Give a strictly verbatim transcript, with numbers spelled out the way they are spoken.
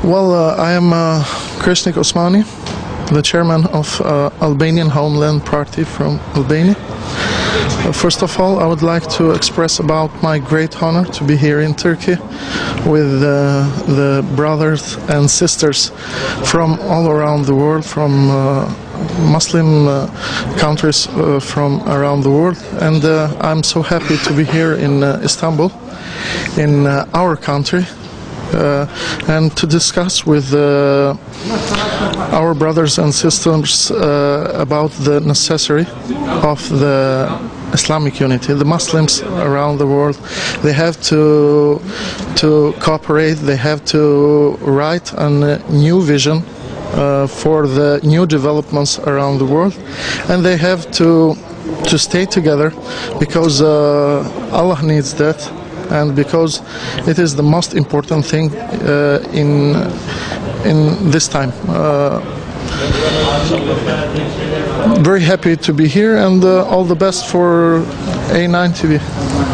Well, uh, I am uh, Kreshnik Osmani, the chairman of uh, Albanian Homeland Party from Albania. Uh, first of all, I would like to express about my great honor to be here in Turkey with uh, the brothers and sisters from all around the world, from uh, Muslim uh, countries uh, from around the world, and uh, I'm so happy to be here in uh, Istanbul, in uh, our country. Uh, and to discuss with uh, our brothers and sisters uh, about the necessity of the Islamic unity. The Muslims around the world, they have to to cooperate, they have to write a new vision uh, for the new developments around the world, and they have to to stay together because uh, Allah needs that. And because it is the most important thing uh, in in this time. Uh, very happy to be here, and uh, all the best for A nine T V.